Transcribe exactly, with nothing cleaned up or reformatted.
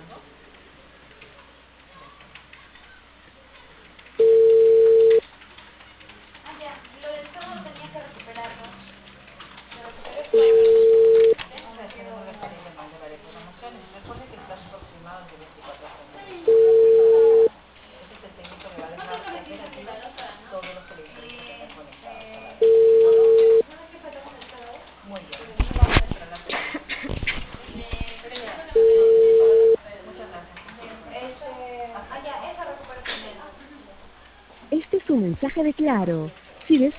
Este es un mensaje de Claro. Si deseas